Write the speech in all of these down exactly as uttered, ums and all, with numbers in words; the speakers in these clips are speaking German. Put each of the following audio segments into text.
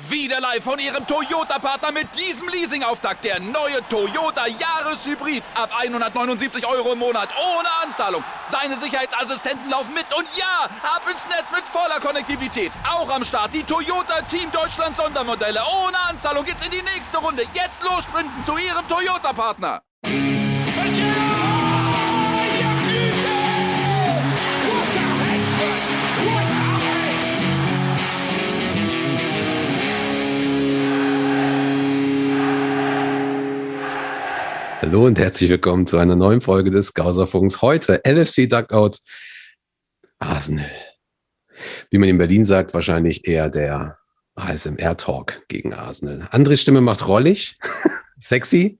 Wieder live von Ihrem Toyota-Partner mit diesem Leasing-Auftakt. Der neue Toyota Jahreshybrid. Ab hundertneunundsiebzig Euro im Monat. Ohne Anzahlung. Seine Sicherheitsassistenten laufen mit. Und ja, ab ins Netz mit voller Konnektivität. Auch am Start die Toyota Team Deutschland Sondermodelle. Ohne Anzahlung geht's in die nächste Runde. Jetzt los sprinten zu Ihrem Toyota-Partner. Hallo und herzlich willkommen zu einer neuen Folge des Gauserfunks. Heute L F C Dugout Arsenal. Wie man in Berlin sagt, wahrscheinlich eher der A S M R-Talk gegen Arsenal. Andres Stimme macht rollig, sexy.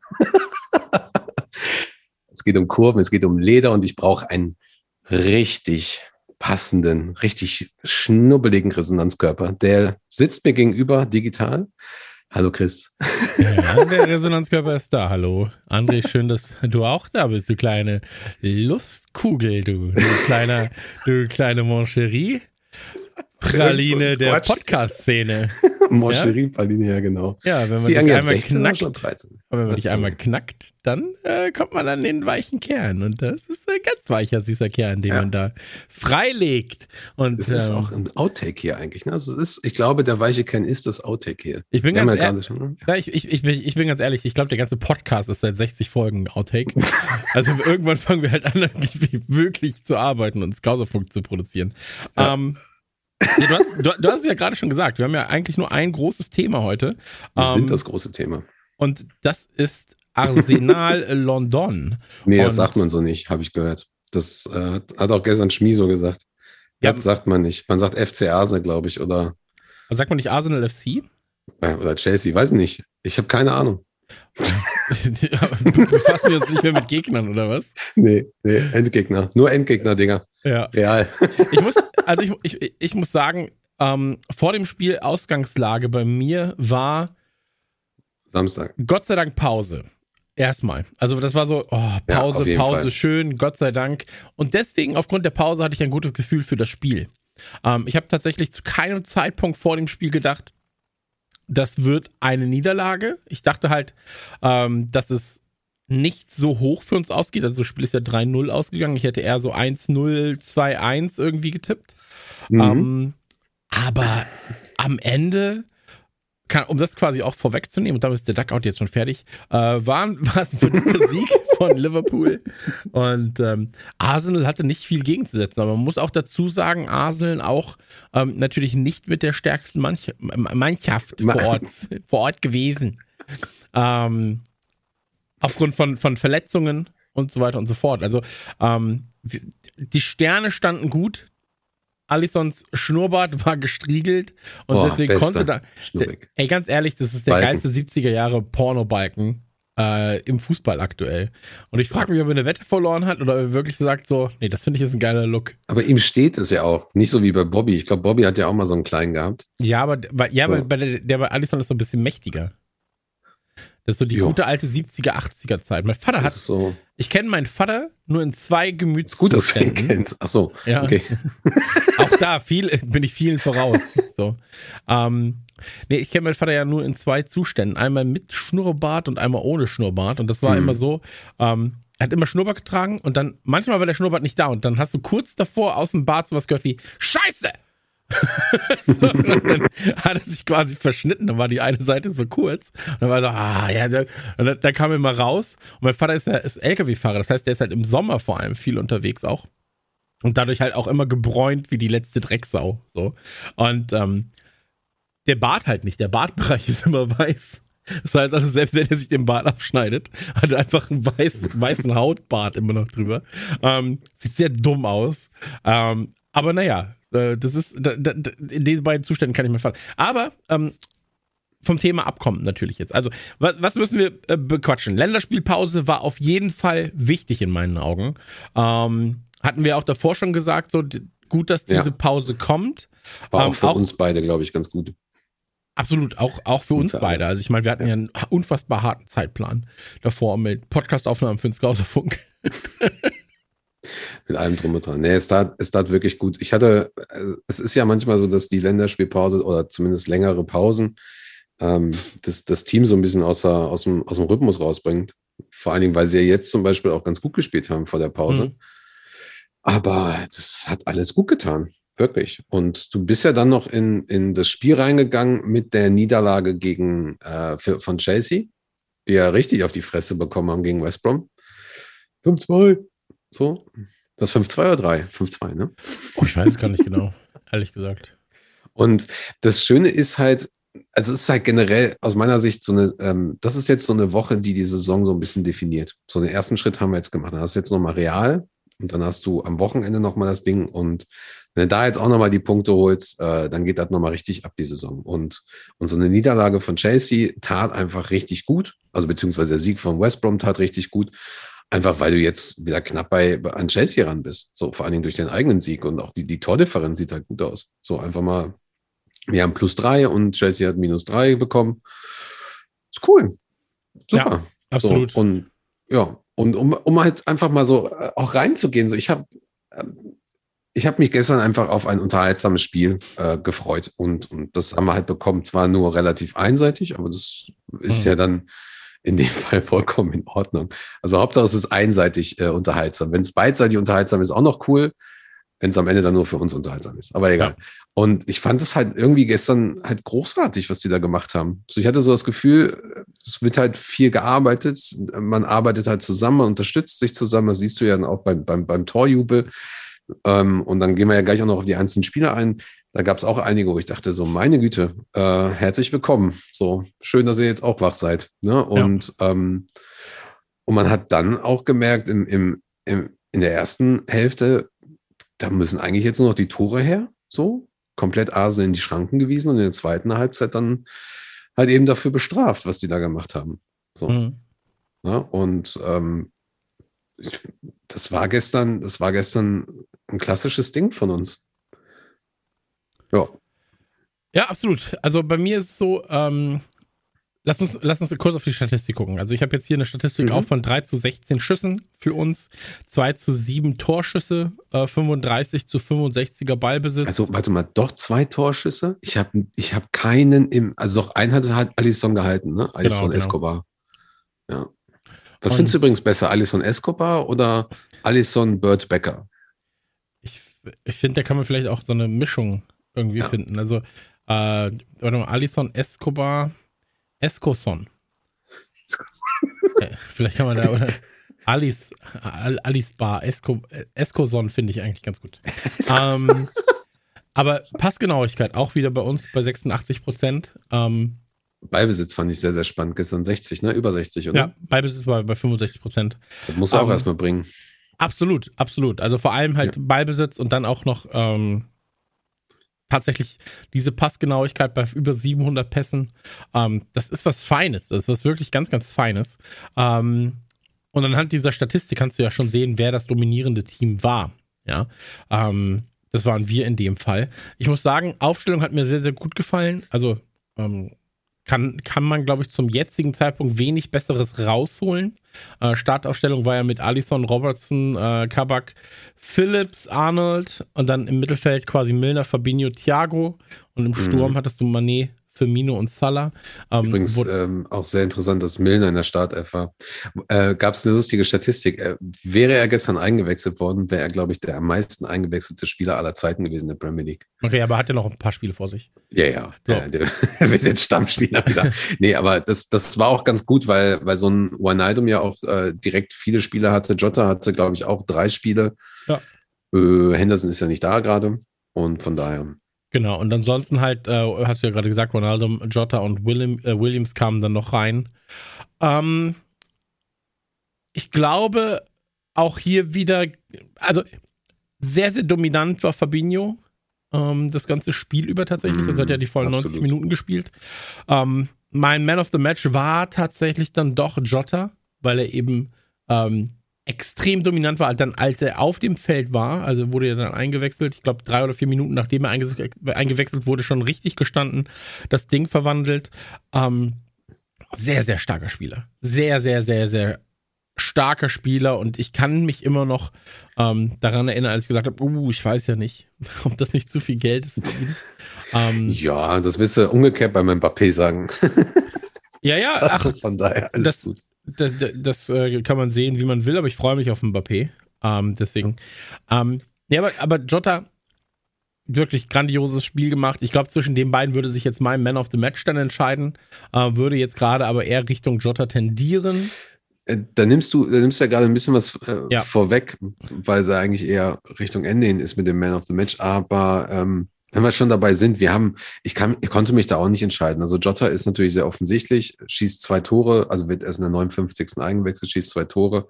Es geht um Kurven, es geht um Leder und ich brauche einen richtig passenden, richtig schnubbeligen Resonanzkörper. Der sitzt mir gegenüber digital. Hallo Chris. Ja, der Resonanzkörper ist da. Hallo. André, schön, dass du auch da bist, du kleine Lustkugel, du, du kleiner, du kleine Moncherie. Praline so der Podcast-Szene. Moncherie-Praline, ja genau. Ja, wenn man Sie dich einmal sechzehn, knackt, dreizehn. aber wenn man dich einmal knackt, dann äh, kommt man an den weichen Kern. Und das ist ein ganz weicher, süßer Kern, den ja. man da freilegt. Und das ist ähm, auch ein Outtake hier eigentlich. Ne? Also es ist, ich glaube, der weiche Kern ist das Outtake hier. Ich bin, ganz, ehr- schon, ja. ich, ich, ich, bin, ich bin ganz ehrlich, ich glaube, der ganze Podcast ist seit sechzig Folgen Outtake. Also irgendwann fangen wir halt an, wirklich zu arbeiten und Gauserfunk zu produzieren. Ja. Ähm, Ja, du, hast, du, du hast es ja gerade schon gesagt, wir haben ja eigentlich nur ein großes Thema heute. Wir ähm, sind das große Thema. Und das ist Arsenal London. Nee, und das sagt man so nicht, habe ich gehört. Das äh, hat auch gestern Schmi so gesagt. Das ja, sagt man nicht. Man sagt F C Arsenal, glaube ich, oder... Sagt man nicht Arsenal F C? Oder Chelsea, weiß ich nicht. Ich habe keine Ahnung. Befassen wir uns nicht mehr mit Gegnern, oder was? Nee, nee, Endgegner. Nur Endgegner, Digga. Ja. Real. Ich muss, also ich, ich, ich muss sagen, ähm, vor dem Spiel Ausgangslage bei mir war Samstag. Gott sei Dank Pause. Erstmal. Also das war so, oh, Pause, ja, Pause, Fall. Schön, Gott sei Dank. Und deswegen, aufgrund der Pause, hatte ich ein gutes Gefühl für das Spiel. Ähm, ich habe tatsächlich zu keinem Zeitpunkt vor dem Spiel gedacht, das wird eine Niederlage. Ich dachte halt, ähm, dass es nicht so hoch für uns ausgeht. Also das Spiel ist ja drei null ausgegangen. Ich hätte eher so eins null, zwei eins irgendwie getippt. Mhm. Ähm, aber am Ende, kann, um das quasi auch vorwegzunehmen, und damit ist der Dugout jetzt schon fertig, äh, war, war es ein verdienter Sieg von Liverpool. Und ähm, Arsenal hatte nicht viel gegenzusetzen. Aber man muss auch dazu sagen, Arsenal auch ähm, natürlich nicht mit der stärksten Manch- Mannschaft vor Ort, vor Ort gewesen. Ähm, aufgrund von, von Verletzungen und so weiter und so fort. Also ähm, die Sterne standen gut. Alissons Schnurrbart war gestriegelt und Boah, deswegen bester. konnte da. Schnurrig. Ey, ganz ehrlich, das ist der Balken. geilste siebziger Jahre Pornobalken äh, im Fußball aktuell. Und ich frage mich, ob er eine Wette verloren hat oder ob er wirklich sagt so, nee, das finde ich ist ein geiler Look. Aber ihm steht es ja auch. Nicht so wie bei Bobby. Ich glaube, Bobby hat ja auch mal so einen kleinen gehabt. Ja, aber, ja, so. aber bei der, der bei Alisson ist so ein bisschen mächtiger. Das ist so die jo. gute alte siebziger, achtziger Zeit. Mein Vater hat, so. ich kenne meinen Vater nur in zwei Gemütszuständen. Ist gut, dass du ihn kennst. Ach so, ja. Okay. Auch da viel, bin ich vielen voraus. So. Ähm, nee, ich kenne meinen Vater ja nur in zwei Zuständen. Einmal mit Schnurrbart und einmal ohne Schnurrbart. Und das war hm. immer so, ähm, er hat immer Schnurrbart getragen und dann, manchmal war der Schnurrbart nicht da und dann hast du kurz davor aus dem Bart sowas gehört wie Scheiße! So, und dann hat er sich quasi verschnitten, dann war die eine Seite so kurz und dann war er so, ah, ja, da, und dann, dann kam er mal raus und mein Vater ist ja ist L K W-Fahrer, das heißt, der ist halt im Sommer vor allem viel unterwegs auch und dadurch halt auch immer gebräunt wie die letzte Drecksau, so. Und ähm, der Bart halt nicht, der Bartbereich ist immer weiß. Das heißt also, selbst wenn er sich den Bart abschneidet, hat er einfach einen weiß, weißen Hautbart immer noch drüber. Ähm, sieht sehr dumm aus, ähm, aber naja, das ist, in den beiden Zuständen kann ich mir fassen. Aber ähm, vom Thema abkommen natürlich jetzt. Also, was, was müssen wir äh, bequatschen? Länderspielpause war auf jeden Fall wichtig in meinen Augen. Ähm, hatten wir auch davor schon gesagt, so d- gut, dass diese ja. Pause kommt. War auch ähm, für auch, uns beide, glaube ich, ganz gut. Absolut, auch, auch für uns beide. Also ich meine, wir hatten ja. ja einen unfassbar harten Zeitplan davor mit Podcastaufnahmen für den Gauserfunk. Mit allem drum und dran. Nee, es tat, es tat wirklich gut. Ich hatte, es ist ja manchmal so, dass die Länderspielpause oder zumindest längere Pausen ähm, das, das Team so ein bisschen aus, der, aus, dem, aus dem Rhythmus rausbringt. Vor allen Dingen, weil sie ja jetzt zum Beispiel auch ganz gut gespielt haben vor der Pause. Mhm. Aber das hat alles gut getan. Wirklich. Und du bist ja dann noch in, in das Spiel reingegangen mit der Niederlage gegen äh, für, von Chelsea, die ja richtig auf die Fresse bekommen haben gegen West Brom. fünf zwei. So. Das fünf zwei oder drei? fünf zwei, ne? Oh, ich weiß es gar nicht genau, ehrlich gesagt. Und das Schöne ist halt, also es ist halt generell aus meiner Sicht so eine, ähm, das ist jetzt so eine Woche, die die Saison so ein bisschen definiert. So den ersten Schritt haben wir jetzt gemacht. Dann hast du jetzt nochmal Real und dann hast du am Wochenende nochmal das Ding und wenn du da jetzt auch nochmal die Punkte holst, äh, dann geht das nochmal richtig ab, die Saison. Und, und so eine Niederlage von Chelsea tat einfach richtig gut, also beziehungsweise der Sieg von West Brom tat richtig gut, einfach weil du jetzt wieder knapp bei an Chelsea ran bist. So vor allen Dingen durch den eigenen Sieg und auch die, die Tordifferenz sieht halt gut aus. So einfach mal, wir haben plus drei und Chelsea hat minus drei bekommen. Ist cool. Super. Ja, absolut. So, und ja, und um, um halt einfach mal so auch reinzugehen, so ich habe Ich habe mich gestern einfach auf ein unterhaltsames Spiel äh, gefreut und, und das haben wir halt bekommen, zwar nur relativ einseitig, aber das ist mhm. ja dann in dem Fall vollkommen in Ordnung. Also Hauptsache es ist einseitig äh, unterhaltsam. Wenn es beidseitig unterhaltsam ist, auch noch cool, wenn es am Ende dann nur für uns unterhaltsam ist. Aber egal. Ja. Und ich fand es halt irgendwie gestern halt großartig, was die da gemacht haben. Also ich hatte so das Gefühl, es wird halt viel gearbeitet, man arbeitet halt zusammen, man unterstützt sich zusammen, das siehst du ja dann auch beim, beim, beim Torjubel. Ähm, und dann gehen wir ja gleich auch noch auf die einzelnen Spieler ein. Da gab es auch einige, wo ich dachte so, meine Güte, äh, herzlich willkommen. So, schön, dass ihr jetzt auch wach seid. Ne? Und, ja. ähm, und man hat dann auch gemerkt, im, im, im, in der ersten Hälfte, da müssen eigentlich jetzt nur noch die Tore her. So, komplett Arsenal in die Schranken gewiesen und in der zweiten Halbzeit dann halt eben dafür bestraft, was die da gemacht haben. So. Mhm. Ja, und ähm, das war gestern, das war gestern ein klassisches Ding von uns. Ja. Ja, absolut. Also bei mir ist es so, ähm, lass uns, lass uns kurz auf die Statistik gucken. Also ich habe jetzt hier eine Statistik mhm. auch von drei zu sechzehn Schüssen für uns, zwei zu sieben Torschüsse, äh, fünfunddreißig zu fünfundsechziger Ballbesitz. Also warte mal, doch zwei Torschüsse? Ich habe ich hab keinen im, also doch einen hat halt Alisson gehalten, ne? Alisson genau, genau. Escobar. Ja. Was und findest du übrigens besser, Alisson Escobar oder Alisson Bird Becker? Ich, ich finde, da kann man vielleicht auch so eine Mischung irgendwie ja. finden. Also, äh, warte mal, Alisson Escobar, Escoson. äh, vielleicht kann man da, oder Alice, Alice Bar, Esco, Escoson finde ich eigentlich ganz gut. ähm, aber Passgenauigkeit auch wieder bei uns bei sechsundachtzig Prozent. Ähm, Ballbesitz fand ich sehr, sehr spannend. Gestern sechzig, ne? Über sechzig, oder? Ja, Ballbesitz war bei fünfundsechzig Prozent. Das muss er auch ähm, erstmal bringen. Absolut, absolut. Also vor allem halt ja. Ballbesitz und dann auch noch ähm, tatsächlich diese Passgenauigkeit bei über siebenhundert Pässen. Ähm, das ist was Feines. Das ist was wirklich ganz, ganz Feines. Ähm, und anhand dieser Statistik kannst du ja schon sehen, wer das dominierende Team war. Ja, ähm, das waren wir in dem Fall. Ich muss sagen, Aufstellung hat mir sehr, sehr gut gefallen. Also ähm, Kann, kann man, glaube ich, zum jetzigen Zeitpunkt wenig Besseres rausholen. Äh, Startaufstellung war ja mit Alisson, Robertson, äh, Kabak, Phillips, Arnold und dann im Mittelfeld quasi Milner, Fabinho, Thiago und im Sturm mhm. hattest du Mané, Firmino und Salah. Ähm, Übrigens wo, ähm, auch sehr interessant, dass Milner in der Startelf war. Äh, Gab es eine lustige Statistik. Äh, wäre er gestern eingewechselt worden, wäre er, glaube ich, der am meisten eingewechselte Spieler aller Zeiten gewesen in der Premier League. Okay, aber hat er noch ein paar Spiele vor sich? Ja, ja. So. Der, der, der wird jetzt Stammspieler wieder. Nee, aber das, das war auch ganz gut, weil, weil so ein Wijnaldum ja auch äh, direkt viele Spiele hatte. Jota hatte, glaube ich, auch drei Spiele. Ja. Äh, Henderson ist ja nicht da gerade. Und von daher... Genau, und ansonsten halt, äh, hast du ja gerade gesagt, Ronaldo, Jota und William, äh, Williams kamen dann noch rein. Ähm, ich glaube, auch hier wieder, also sehr, sehr dominant war Fabinho ähm, das ganze Spiel über tatsächlich. Mm, das hat ja die vollen absolut. neunzig Minuten gespielt. Ähm, mein Man of the Match war tatsächlich dann doch Jota, weil er eben ähm, extrem dominant war, dann als er auf dem Feld war, also wurde er dann eingewechselt, ich glaube drei oder vier Minuten nachdem er einge- eingewechselt wurde, schon richtig gestanden, das Ding verwandelt. Ähm, sehr, sehr starker Spieler. Sehr, sehr, sehr, sehr starker Spieler und ich kann mich immer noch ähm, daran erinnern, als ich gesagt habe, uh, ich weiß ja nicht, ob das nicht zu viel Geld ist für ihn. Ähm, ja, das wirst du umgekehrt bei meinem Mbappé sagen. Ja, ja, ach, also von daher alles das, gut. Das, das, das äh, kann man sehen, wie man will, aber ich freue mich auf Mbappé. Ähm, deswegen. Ähm, ja, aber, aber Jota, wirklich grandioses Spiel gemacht. Ich glaube, zwischen den beiden würde sich jetzt mein Man of the Match dann entscheiden. Äh, würde jetzt gerade aber eher Richtung Jota tendieren. Da nimmst du, da nimmst du ja gerade ein bisschen was äh, ja. vorweg, weil sie eigentlich eher Richtung Ende hin ist mit dem Man of the Match. Aber ähm, wenn wir schon dabei sind, wir haben, ich, kann, ich konnte mich da auch nicht entscheiden. Also Jota ist natürlich sehr offensichtlich, schießt zwei Tore, also wird erst in der neunundfünfzigsten eingewechselt, schießt zwei Tore.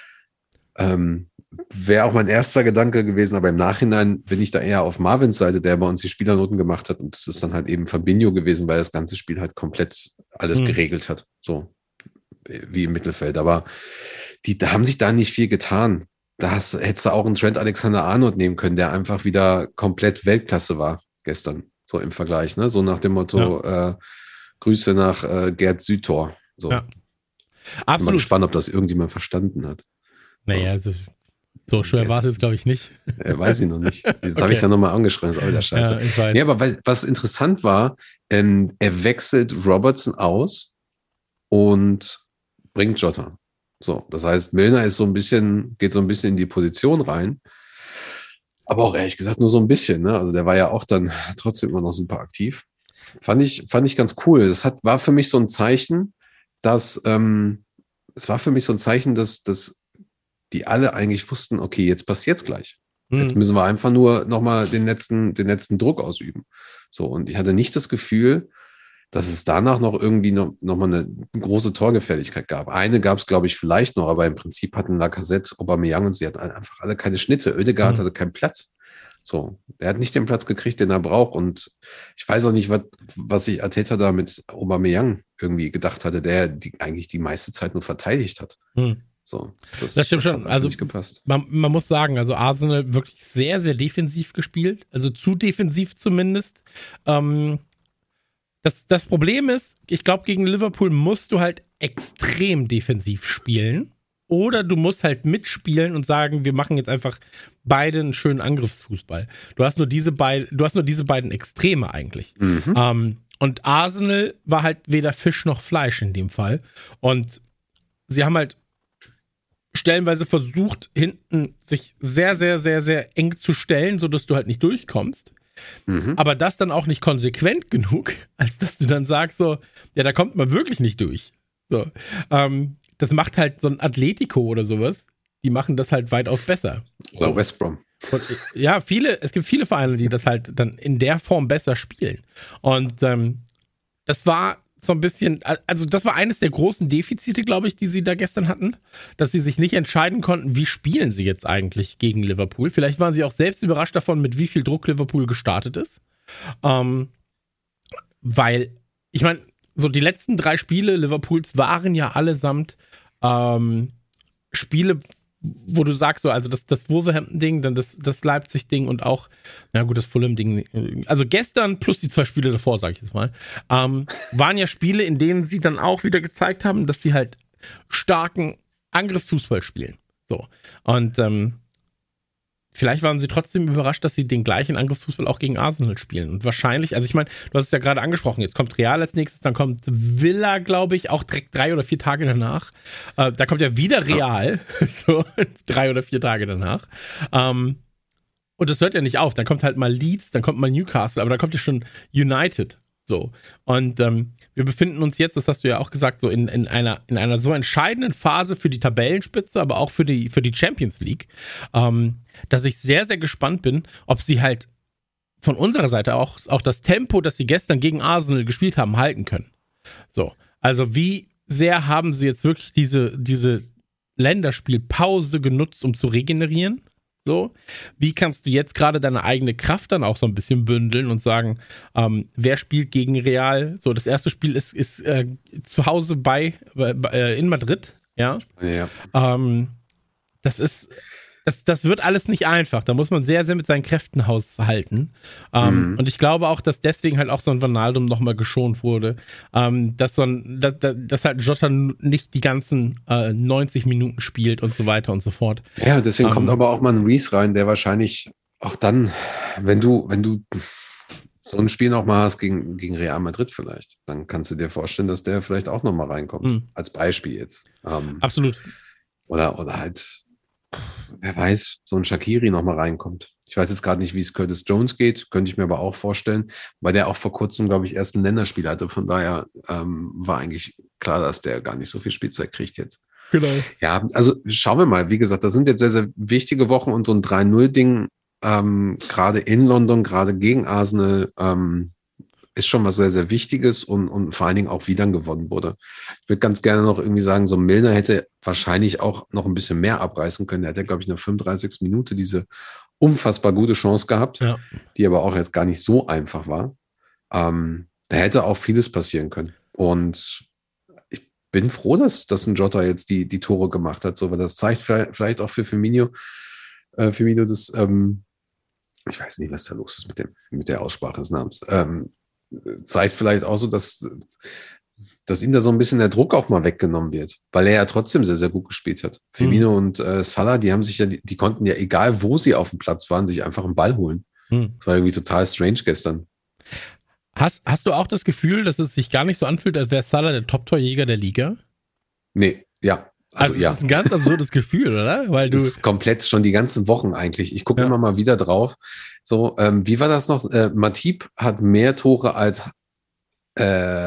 Ähm, Wäre auch mein erster Gedanke gewesen, aber im Nachhinein bin ich da eher auf Marvins Seite, der bei uns die Spielernoten gemacht hat. Und das ist dann halt eben Fabinho gewesen, weil das ganze Spiel halt komplett alles mhm. geregelt hat. So. Wie im Mittelfeld, aber die da haben sich da nicht viel getan. Da hast, hättest du auch einen Trent Alexander-Arnold nehmen können, der einfach wieder komplett Weltklasse war gestern, so im Vergleich, ne? So nach dem Motto, ja. äh, Grüße nach äh, Gerd Südtor. So. Ja. Absolut. Bin mal gespannt, ob das irgendjemand verstanden hat. So. Naja, also so schwer war es jetzt, glaube ich, nicht. Ja, weiß ich noch nicht. Jetzt okay. habe ich es ja nochmal angeschrieben, das ist auch wieder scheiße. Ja, ich weiß. Nee, aber weil, was interessant war, ähm, er wechselt Robertson aus und bringt Jota. So, das heißt, Milner ist so ein bisschen, geht so ein bisschen in die Position rein. Aber auch ehrlich gesagt nur so ein bisschen, ne? Also der war ja auch dann trotzdem immer noch super aktiv. Fand ich, fand ich ganz cool. Das hat, war für mich so ein Zeichen, dass, ähm, es war für mich so ein Zeichen, dass, dass die alle eigentlich wussten, okay, jetzt passiert's gleich. Mhm. Jetzt müssen wir einfach nur nochmal den letzten, den letzten Druck ausüben. So, und ich hatte nicht das Gefühl, dass es danach noch irgendwie noch, noch mal eine große Torgefährlichkeit gab. Eine gab es, glaube ich, vielleicht noch, aber im Prinzip hatten Lacazette, Aubameyang und sie hatten einfach alle keine Schnitte. Oedegaard mhm. hatte keinen Platz. So, er hat nicht den Platz gekriegt, den er braucht. Und ich weiß auch nicht, was, was sich Arteta da mit Aubameyang irgendwie gedacht hatte, der die, eigentlich die meiste Zeit nur verteidigt hat. Mhm. So, das, das stimmt das schon. Also nicht gepasst. Man, man muss sagen, also Arsenal wirklich sehr, sehr defensiv gespielt. Also zu defensiv zumindest. Ähm, Das, das Problem ist, ich glaube, gegen Liverpool musst du halt extrem defensiv spielen oder du musst halt mitspielen und sagen, wir machen jetzt einfach beide einen schönen Angriffsfußball. Du hast nur diese, beid, du hast nur diese beiden Extreme eigentlich. Mhm. Ähm, und Arsenal war halt weder Fisch noch Fleisch in dem Fall. Und sie haben halt stellenweise versucht, hinten sich sehr, sehr, sehr, sehr eng zu stellen, sodass du halt nicht durchkommst. Mhm. Aber das dann auch nicht konsequent genug, als dass du dann sagst so, ja, da kommt man wirklich nicht durch. So, ähm, das macht halt so ein Atletico oder sowas, die machen das halt weitaus besser. Oder West Brom. Und, ja, viele, es gibt viele Vereine, die das halt dann in der Form besser spielen. Und ähm, das war so ein bisschen, also das war eines der großen Defizite, glaube ich, die sie da gestern hatten, dass sie sich nicht entscheiden konnten, wie spielen sie jetzt eigentlich gegen Liverpool. Vielleicht waren sie auch selbst überrascht davon, mit wie viel Druck Liverpool gestartet ist. Ähm, weil, ich meine, so die letzten drei Spiele Liverpools waren ja allesamt ähm, Spiele, wo du sagst, so, also das, das Wolverhampton-Ding, dann das, das Leipzig-Ding und auch, na gut, das Fulham-Ding, also gestern plus die zwei Spiele davor, sag ich jetzt mal, ähm, waren ja Spiele, in denen sie dann auch wieder gezeigt haben, dass sie halt starken Angriffsfußball spielen. So. Und ähm, vielleicht waren sie trotzdem überrascht, dass sie den gleichen Angriffsfußball auch gegen Arsenal spielen. Und wahrscheinlich, also ich meine, du hast es ja gerade angesprochen, jetzt kommt Real als nächstes, dann kommt Villa, glaube ich, auch direkt drei oder vier Tage danach. Äh, da kommt ja wieder Real, ja. so drei oder vier Tage danach. Ähm, und das hört ja nicht auf. Dann kommt halt mal Leeds, dann kommt mal Newcastle, aber dann kommt ja schon United. So. Und ähm, wir befinden uns jetzt, das hast du ja auch gesagt, so in, in einer in einer so entscheidenden Phase für die Tabellenspitze, aber auch für die für die Champions League, ähm, dass ich sehr, sehr gespannt bin, ob sie halt von unserer Seite auch, auch das Tempo, das sie gestern gegen Arsenal gespielt haben, halten können. So, also wie sehr haben sie jetzt wirklich diese, diese Länderspielpause genutzt, um zu regenerieren? So, wie kannst du jetzt gerade deine eigene Kraft dann auch so ein bisschen bündeln und sagen, ähm, wer spielt gegen Real? So, das erste Spiel ist, ist äh, zu Hause bei, bei äh, in Madrid, ja. ja. Ähm, das ist das, das wird alles nicht einfach. Da muss man sehr, sehr mit seinen Kräften haushalten. Ähm, mhm. Und ich glaube auch, dass deswegen halt auch so ein Wijnaldum nochmal geschont wurde. Ähm, dass so ein, dass, dass halt Jota nicht die ganzen äh, neunzig Minuten spielt und so weiter und so fort. Ja, deswegen ähm, kommt aber auch mal ein Reece rein, der wahrscheinlich auch dann, wenn du, wenn du so ein Spiel nochmal hast gegen, gegen Real Madrid vielleicht, dann kannst du dir vorstellen, dass der vielleicht auch nochmal reinkommt. Mhm. Als Beispiel jetzt. Ähm, Absolut. Oder, oder halt, wer weiß, so ein Shaqiri nochmal reinkommt. Ich weiß jetzt gerade nicht, wie es Curtis Jones geht, könnte ich mir aber auch vorstellen, weil der auch vor kurzem, glaube ich, erst ein Länderspiel hatte. Von daher ähm, war eigentlich klar, dass der gar nicht so viel Spielzeit kriegt jetzt. Genau. Ja, also schauen wir mal. Wie gesagt, das sind jetzt sehr, sehr wichtige Wochen und so ein drei null Ding, ähm, gerade in London, gerade gegen Arsenal, ähm, ist schon was sehr, sehr Wichtiges und, und vor allen Dingen auch, wie dann gewonnen wurde. Ich würde ganz gerne noch irgendwie sagen, so Milner hätte wahrscheinlich auch noch ein bisschen mehr abreißen können. Er hat ja, glaube ich, in der fünfunddreißigsten Minute diese unfassbar gute Chance gehabt, ja. die aber auch jetzt gar nicht so einfach war. Ähm, da hätte auch vieles passieren können. Und ich bin froh, dass, dass ein Jota jetzt die, die Tore gemacht hat, so, weil das zeigt vielleicht auch für Firmino, äh, Firmino das, ähm, ich weiß nicht, was da los ist mit dem, mit der Aussprache des Namens, ähm, zeigt vielleicht auch so, dass, dass ihm da so ein bisschen der Druck auch mal weggenommen wird, weil er ja trotzdem sehr, sehr gut gespielt hat. Mhm. Firmino und äh, Salah, die haben sich ja, die, die konnten ja, egal wo sie auf dem Platz waren, sich einfach einen Ball holen. Mhm. Das war irgendwie total strange gestern. Hast, hast du auch das Gefühl, dass es sich gar nicht so anfühlt, als wäre Salah der Top-Torjäger der Liga? Nee, ja. Also, also ja. Das ist ein ganz absurdes Gefühl, oder? Weil du das ist komplett schon die ganzen Wochen eigentlich. Ich gucke ja. immer mal wieder drauf. So, ähm, wie war das noch? Äh, Matip hat mehr Tore als äh,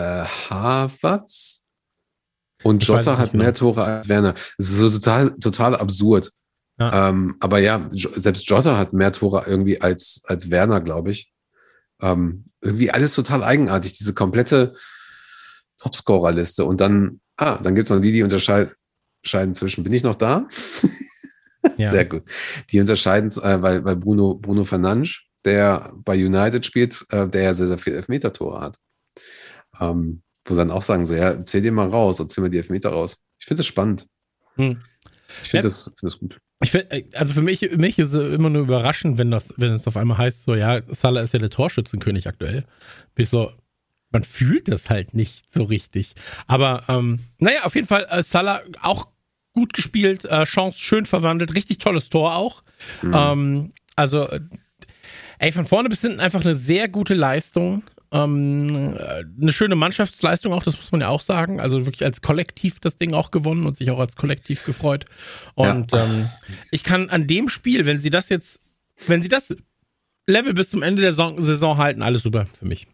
Havertz und ich Jota hat mehr Tore als Werner. Das ist so total, total absurd. Ja. Ähm, aber ja, selbst Jota hat mehr Tore irgendwie als, als Werner, glaube ich. Ähm, irgendwie alles total eigenartig, diese komplette Topscorer-Liste. Und dann, ah, dann gibt es noch die, die unterscheiden. Scheiden zwischen, bin ich noch da? Ja. Sehr gut. Die unterscheiden, äh, weil, weil Bruno, Bruno Fernandes, der bei United spielt, äh, der ja sehr, sehr viele Elfmeter-Tore hat. Ähm, wo sie dann auch sagen, so, ja, zähl dir mal raus, und zähl mir die Elfmeter raus. Ich finde das spannend. Hm. Ich finde ja, das, find das gut. Ich find, also für mich, für mich ist es immer nur überraschend, wenn das, wenn es auf einmal heißt, so, ja, Salah ist ja der Torschützenkönig aktuell. Bin ich so, man fühlt das halt nicht so richtig. Aber, ähm, naja, auf jeden Fall, äh, Salah auch gut gespielt, äh, Chance schön verwandelt, richtig tolles Tor auch. Mhm. Ähm, also, ey, von vorne bis hinten einfach eine sehr gute Leistung. Ähm, eine schöne Mannschaftsleistung auch, das muss man ja auch sagen. Also wirklich als Kollektiv das Ding auch gewonnen und sich auch als Kollektiv gefreut. Und ja. ähm, ich kann an dem Spiel, wenn sie das jetzt, wenn sie das Level bis zum Ende der Saison, Saison halten, alles super für mich.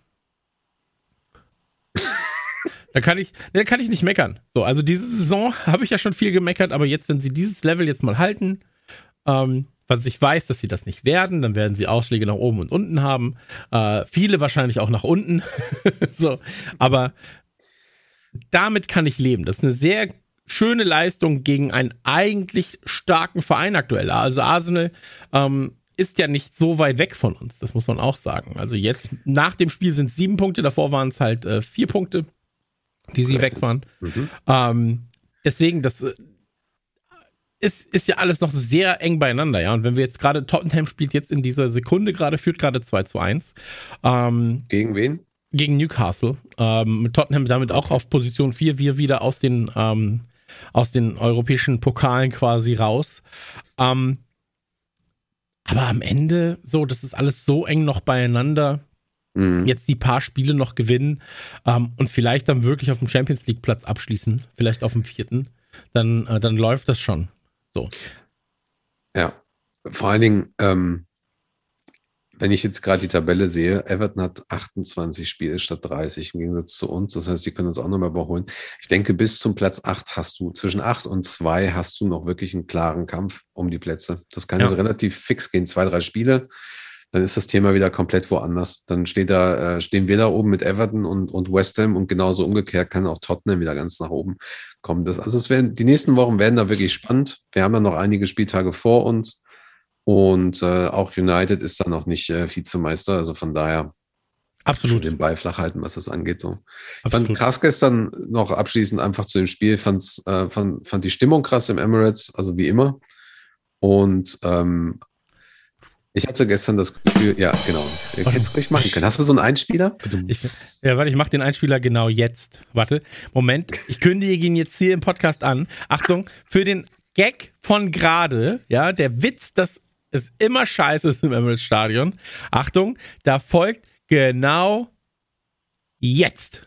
Da kann ich, da kann ich nicht meckern. So, also diese Saison habe ich ja schon viel gemeckert, aber jetzt, wenn sie dieses Level jetzt mal halten, ähm, was ich weiß, dass sie das nicht werden, dann werden sie Ausschläge nach oben und unten haben. Äh, viele wahrscheinlich auch nach unten. So, aber damit kann ich leben. Das ist eine sehr schöne Leistung gegen einen eigentlich starken Verein aktuell. Also Arsenal ähm, ist ja nicht so weit weg von uns, das muss man auch sagen. Also jetzt, nach dem Spiel sind es sieben Punkte, davor waren es halt äh, vier Punkte, die sie weg waren. Mhm. Ähm, deswegen, das ist, ist ja alles noch sehr eng beieinander, ja. Und wenn wir jetzt gerade, Tottenham spielt jetzt in dieser Sekunde gerade, führt gerade zwei zu eins. Ähm, gegen wen? Gegen Newcastle. Ähm, mit Tottenham damit auch auf Position vier, wir wieder aus den, ähm, aus den europäischen Pokalen quasi raus. Ähm, aber am Ende, so, das ist alles so eng noch beieinander. Mhm. Jetzt die paar Spiele noch gewinnen ähm, und vielleicht dann wirklich auf dem Champions League Platz abschließen, vielleicht auf dem vierten, dann, äh, dann läuft das schon. So. Ja, vor allen Dingen, ähm, wenn ich jetzt gerade die Tabelle sehe, Everton hat achtundzwanzig Spiele statt dreißig im Gegensatz zu uns. Das heißt, die können uns auch nochmal überholen. Ich denke, bis zum Platz acht hast du, zwischen acht und zwei hast du noch wirklich einen klaren Kampf um die Plätze. Das kann ja also relativ fix gehen, zwei, drei Spiele. Dann ist das Thema wieder komplett woanders. Dann steht da, äh, stehen wir da oben mit Everton und, und West Ham und genauso umgekehrt kann auch Tottenham wieder ganz nach oben kommen. Das, also es werden, die nächsten Wochen werden da wirklich spannend. Wir haben ja noch einige Spieltage vor uns und äh, auch United ist da noch nicht äh, Vizemeister. Also von daher absolut den Ball flach halten, was das angeht. So. Ich fand krass gestern noch abschließend einfach zu dem Spiel, fand's, äh, fand, fand die Stimmung krass im Emirates, also wie immer. Und ähm, ich hatte gestern das Gefühl, ja, genau, ihr hättet es richtig machen können. Hast du so einen Einspieler? Ich, ja, warte, ich mache den Einspieler genau jetzt. Warte, Moment, ich kündige ihn jetzt hier im Podcast an. Achtung, für den Gag von gerade, ja, der Witz, dass es immer scheiße ist im Emirates-Stadion. Achtung, da folgt genau jetzt.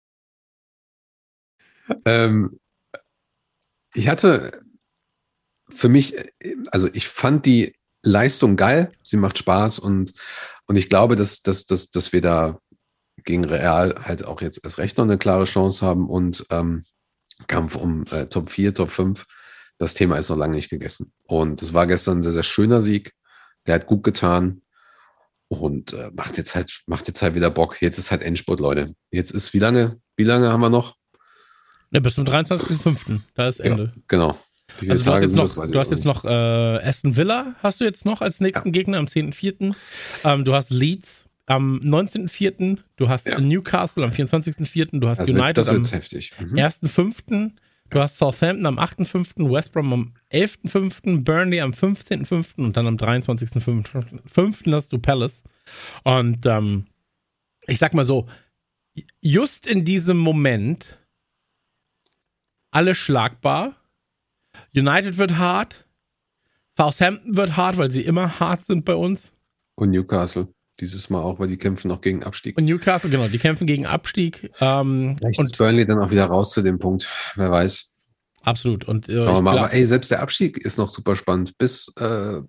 Ähm, ich hatte für mich, also ich fand die Leistung geil, sie macht Spaß und, und ich glaube, dass, dass, dass, dass wir da gegen Real halt auch jetzt erst recht noch eine klare Chance haben und ähm, Kampf um äh, Top vier, Top fünf, das Thema ist noch lange nicht gegessen. Und es war gestern ein sehr, sehr schöner Sieg, der hat gut getan und äh, macht jetzt halt, macht jetzt halt wieder Bock. Jetzt ist halt Endspurt, Leute. Jetzt ist, wie lange, wie lange haben wir noch? Ja, bis zum dreiundzwanzigsten fünften Da ist Ende. Ja, genau. Wie viele also du Tage hast jetzt noch, das, du hast jetzt noch äh, Aston Villa, hast du jetzt noch als nächsten ja. Gegner am zehnten vierten Ähm, du hast Leeds am neunzehnten vierten Du hast ja. Newcastle am vierundzwanzigsten vierten Du hast das United wird, das wird heftig. Mhm. ersten fünften Du ja. hast Southampton am achten fünften West Brom am elften fünften Burnley am fünfzehnten fünften und dann am dreiundzwanzigsten fünften hast du Palace. Und ähm, ich sag mal so, just in diesem Moment alle schlagbar. United wird hart. Southampton wird hart, weil sie immer hart sind bei uns. Und Newcastle. Dieses Mal auch, weil die kämpfen noch gegen Abstieg. Und Newcastle, genau, die kämpfen gegen Abstieg. Ähm, Vielleicht und ist Burnley dann auch wieder raus zu dem Punkt. Wer weiß. Absolut. Und, äh, Schauen wir mal. Aber ey, selbst der Abstieg ist noch super spannend. Bis, äh,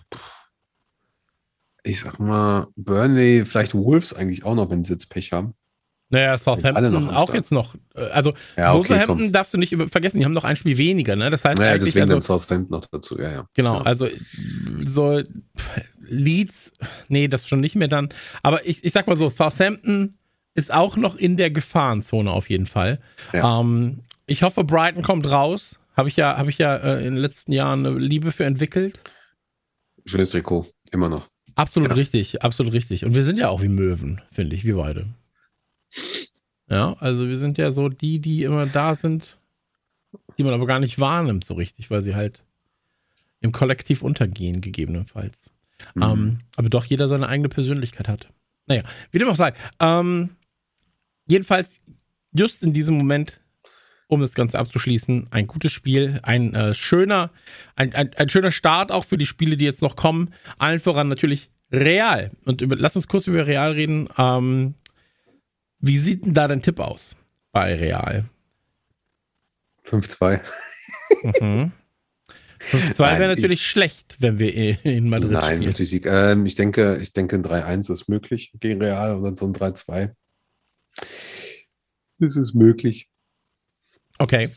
ich sag mal, Burnley, vielleicht Wolves eigentlich auch noch, wenn sie jetzt Pech haben. Naja, Southampton auch Start. Jetzt noch. Also, ja, okay, Southampton komm. darfst du nicht vergessen, die haben noch ein Spiel weniger, ne? Das heißt, naja, deswegen also, dann Southampton noch dazu, ja, ja. Genau, ja. also so Leeds, nee, das schon nicht mehr dann. Aber ich, ich sag mal so, Southampton ist auch noch in der Gefahrenzone auf jeden Fall. Ja. Ähm, ich hoffe, Brighton kommt raus. Habe ich ja, habe ich ja äh, in den letzten Jahren eine Liebe für entwickelt. Schönes Trikot, immer noch. Absolut ja. richtig, absolut richtig. Und wir sind ja auch wie Möwen, finde ich, wir beide. Ja, also wir sind ja so die, die immer da sind, die man aber gar nicht wahrnimmt so richtig, weil sie halt im Kollektiv untergehen, gegebenenfalls. Mhm. Ähm, aber doch jeder seine eigene Persönlichkeit hat. Naja, wie dem auch sei. Ähm, jedenfalls, just in diesem Moment, um das Ganze abzuschließen, ein gutes Spiel, ein äh, schöner, ein, ein, ein schöner Start auch für die Spiele, die jetzt noch kommen. Allen voran natürlich Real. Und über, lass uns kurz über Real reden. Ähm, Wie sieht denn da dein Tipp aus bei Real? fünf zwei Mhm. fünf zwei wäre natürlich ich, schlecht, wenn wir in Madrid nein, spielen. Natürlich Sieg. Ähm, ich denke, ich denke, ein drei eins ist möglich gegen Real oder so ein drei zwei. Das ist möglich. Okay.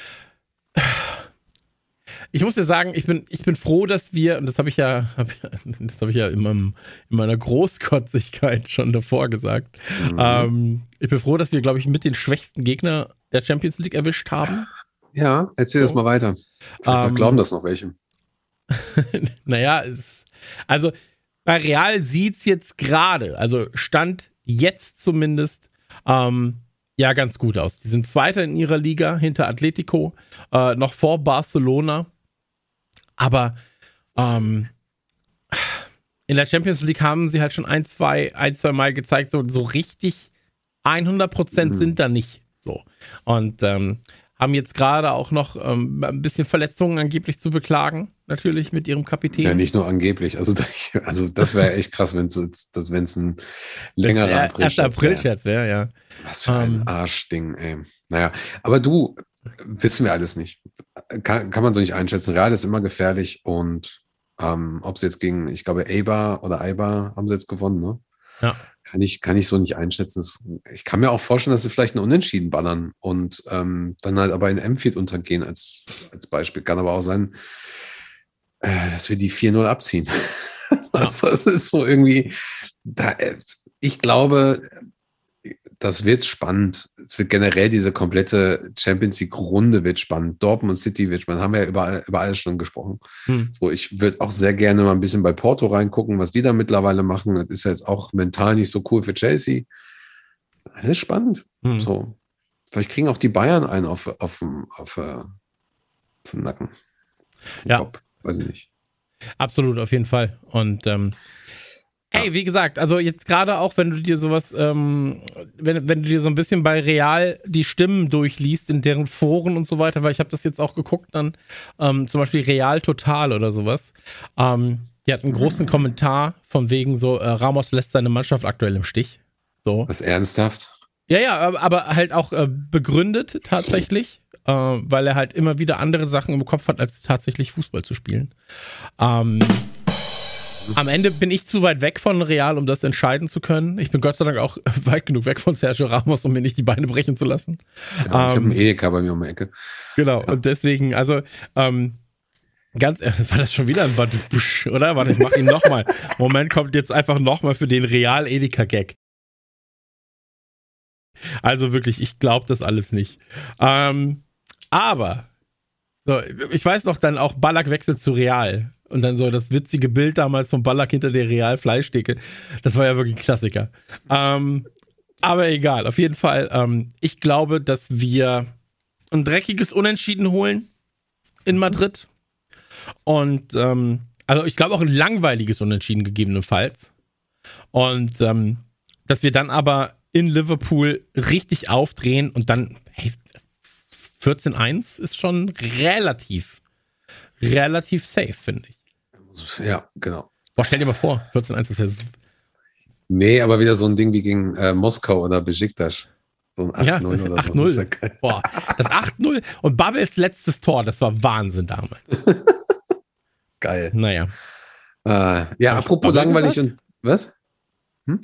Ich muss dir sagen, ich bin, ich bin froh, dass wir, und das habe ich ja, hab, das habe ich ja in, meinem, in meiner Großkotzigkeit schon davor gesagt, mhm. ähm, ich bin froh, dass wir, glaube ich, mit den schwächsten Gegner der Champions League erwischt haben. Ja, erzähl so. das mal weiter. Vielleicht ähm, glauben das noch welche. Naja, es, also bei Real sieht es jetzt gerade, also Stand jetzt zumindest, ähm, ja, ganz gut aus. Die sind Zweiter in ihrer Liga hinter Atletico, äh, noch vor Barcelona. Aber ähm, in der Champions League haben sie halt schon ein, zwei, ein, zwei Mal gezeigt, so, so richtig hundert Prozent mhm. sind da nicht so. Und ähm, haben jetzt gerade auch noch ähm, ein bisschen Verletzungen angeblich zu beklagen, natürlich mit ihrem Kapitän. Ja, nicht nur angeblich. Also, also das wäre echt krass, wenn es wenn es ein längerer April-Scherz wäre. April-Scherz wäre, ja. Was für ein um, Arschding, ey. Naja, aber du, wissen wir alles nicht. Kann, kann man so nicht einschätzen. Real ist immer gefährlich und ähm, ob sie jetzt gegen, ich glaube, Eibar oder Eibar haben sie jetzt gewonnen, ne? Ja. Kann ich, kann ich so nicht einschätzen. Ich kann mir auch vorstellen, dass sie vielleicht einen Unentschieden ballern und ähm, dann halt aber in Anfield untergehen als, als Beispiel. Kann aber auch sein, äh, dass wir die vier null abziehen. Ja. Also es ist so irgendwie, da, ich glaube, das wird spannend. Es wird generell diese komplette Champions League-Runde wird spannend. Dortmund City wird spannend. Haben wir ja über, über alles schon gesprochen. Hm. So, ich würde auch sehr gerne mal ein bisschen bei Porto reingucken, was die da mittlerweile machen. Das ist jetzt auch mental nicht so cool für Chelsea. Alles spannend. Hm. So. Vielleicht kriegen auch die Bayern einen auf, auf, auf, auf, auf den Nacken. Ja. Kopf. Weiß ich nicht. Absolut, auf jeden Fall. Und ähm, hey, wie gesagt, also jetzt gerade auch, wenn du dir sowas, ähm, wenn, wenn du dir so ein bisschen bei Real die Stimmen durchliest in deren Foren und so weiter, weil ich habe das jetzt auch geguckt dann, ähm, zum Beispiel Real Total oder sowas, ähm, die hat einen großen Kommentar von wegen so, äh, Ramos lässt seine Mannschaft aktuell im Stich. So. Was, ernsthaft? Ja, ja, aber, aber halt auch äh, begründet tatsächlich, äh, weil er halt immer wieder andere Sachen im Kopf hat, als tatsächlich Fußball zu spielen. Ähm, am Ende bin ich zu weit weg von Real, um das entscheiden zu können. Ich bin Gott sei Dank auch weit genug weg von Sergio Ramos, um mir nicht die Beine brechen zu lassen. Ja, ähm, ich habe einen Edeka bei mir um die Ecke. Genau, ja. Und deswegen, also, ähm, ganz ehrlich, war das schon wieder ein Badusch, oder? Warte, ich mach ihn nochmal. Moment, kommt jetzt einfach nochmal für den Real-Edeka-Gag. Also wirklich, ich glaube das alles nicht. Ähm, aber, so, ich weiß noch dann auch, Ballack wechselt zu Real. Und dann so das witzige Bild damals von Ballack hinter der Real-Fleischtheke. Das war ja wirklich ein Klassiker. Ähm, aber egal, auf jeden Fall. Ähm, ich glaube, dass wir ein dreckiges Unentschieden holen in Madrid. Und, ähm, also ich glaube auch ein langweiliges Unentschieden gegebenenfalls. Und, ähm, dass wir dann aber in Liverpool richtig aufdrehen und dann, hey, vierzehn eins ist schon relativ, relativ safe, finde ich. Ja, genau. Boah, stell dir mal vor, vierzehn eins ist ja... Nee, aber wieder so ein Ding wie gegen äh, Moskau oder Besiktas. So ein acht null ja, oder acht so. null. Das ja Boah, das acht null und Bubbles letztes Tor, das war Wahnsinn damals. Geil. Naja. Äh, ja, Hab apropos Bubble langweilig gesagt? und... Was? Hm?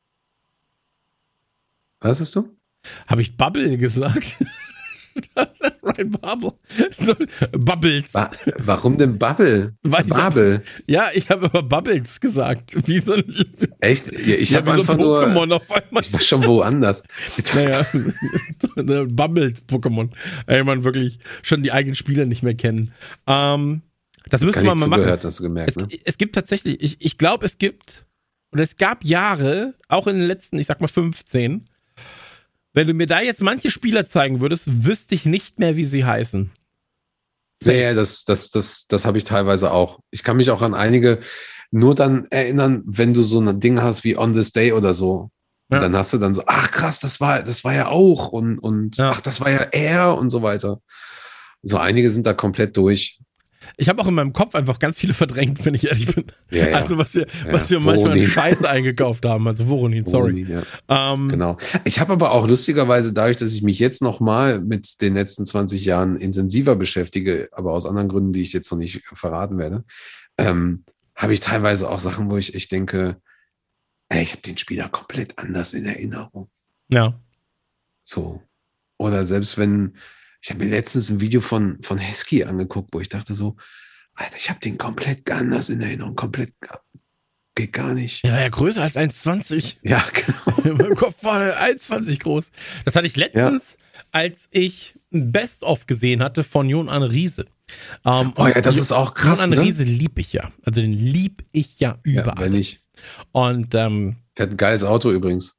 Was hast du? Habe ich Bubble gesagt? Right, Bubble. So, Bubbles. Wa- warum denn Bubble? Weil ich Bubble. Hab, ja, ich habe aber Bubbles gesagt. Wie so ein, Echt? Ja, ich ja, habe wie einfach so ein Pokémon nur... auf einmal. Ich war schon woanders. Naja, Bubbles-Pokémon. Ey, man wirklich schon die eigenen Spieler nicht mehr kennen. Ähm, das müssen wir mal machen. Zugehört, hast du gemerkt, es, ne? es gibt tatsächlich, ich, ich glaube, es gibt, oder es gab Jahre, auch in den letzten, ich sag mal fünfzehn, wenn du mir da jetzt manche Spieler zeigen würdest, wüsste ich nicht mehr, wie sie heißen. Ja, ja, das, das, das, das habe ich teilweise auch. Ich kann mich auch an einige nur dann erinnern, wenn du so ein Ding hast wie On This Day oder so. Ja. Und dann hast du dann so, ach krass, das war, das war ja auch und, und Ja. ach, das war ja er und so weiter. So einige sind da komplett durch. Ich habe auch in meinem Kopf einfach ganz viele verdrängt, wenn ich ehrlich bin. Ja, ja. Also was wir, Ja, was wir manchmal Voronin. in Scheiße eingekauft haben. Also Voronin, sorry. Voronin, ja. Ähm, Genau. Ich habe aber auch lustigerweise, dadurch, dass ich mich jetzt nochmal mit den letzten zwanzig Jahren intensiver beschäftige, aber aus anderen Gründen, die ich jetzt noch nicht verraten werde, ähm, habe ich teilweise auch Sachen, wo ich echt denke, ey, ich habe den Spieler komplett anders in Erinnerung. Ja. So. Oder selbst wenn, ich habe mir letztens ein Video von, von Heskey angeguckt, wo ich dachte so, Alter, ich habe den komplett anders in Erinnerung, komplett, geht gar nicht. Der war ja größer als eins zwanzig. Ja, genau. In meinem Kopf war der eins zwanzig groß. Das hatte ich letztens, ja. als ich ein Best-of gesehen hatte von Jon-An Riese. Ähm, oh ja, das ist auch krass, Jon-An ne? Riese lieb ich ja. Also den lieb ich ja überall. Ja, wenn nicht. Und ähm, der hat ein geiles Auto übrigens.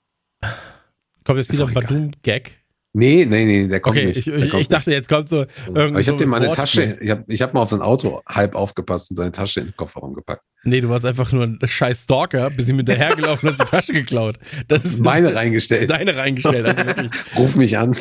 Kommt jetzt Ist wieder auch ein Badum-Gag? Nee, nee, nee, der kommt okay, nicht. ich, Der ich, kommt ich dachte, nicht. jetzt kommt so Aber ich habe dem meine Wort. Tasche, ich habe ich hab mal auf sein Auto halb aufgepasst und seine Tasche in den Kofferraum gepackt. Nee, du warst einfach nur ein scheiß Stalker, bis ihm hinterhergelaufen und hast die Tasche geklaut. Das ist Meine reingestellt. Deine reingestellt. Also wirklich. Ruf mich an.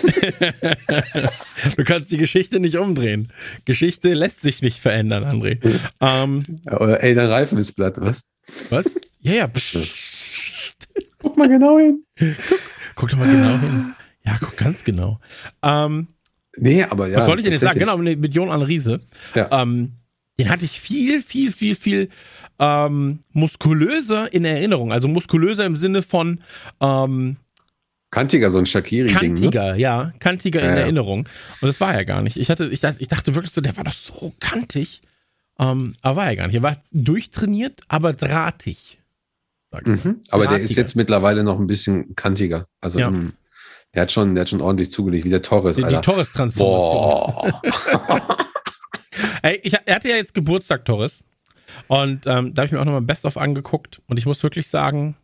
Du kannst die Geschichte nicht umdrehen. Geschichte lässt sich nicht verändern, André. Ähm, Ja, oder ey, dein Reifen ist platt, was? was? Ja, ja. Psst. Guck mal genau hin. Guck, guck doch mal genau hin. Ja, guck ganz genau. Ähm, Nee, aber ja. was wollte ich denn jetzt sagen? tatsächlich. Genau, mit Jon-An Riese. Ja. Ähm, den hatte ich viel, viel, viel, viel ähm, muskulöser in Erinnerung. Also muskulöser im Sinne von ähm, Kantiger, so ein Shaqiri-Ding, ne? kantiger, ja, kantiger in Ja, ja. Erinnerung. Und das war er gar nicht. Ich hatte, ich dachte, ich dachte wirklich so, der war doch so kantig. Ähm, aber war er gar nicht. Er war durchtrainiert, aber drahtig. Sag ich mal. Mhm. Aber der ist Drahtiger. jetzt mittlerweile noch ein bisschen kantiger. Also Ja. mm, der hat schon, der hat schon ordentlich zugelegt, wie der Torres, Die, die Alter. Torres-Transformation. Boah. Ey, ich, er hatte ja jetzt Geburtstag, Torres. Und ähm, da habe ich mir auch nochmal Best-of angeguckt. Und ich muss wirklich sagen,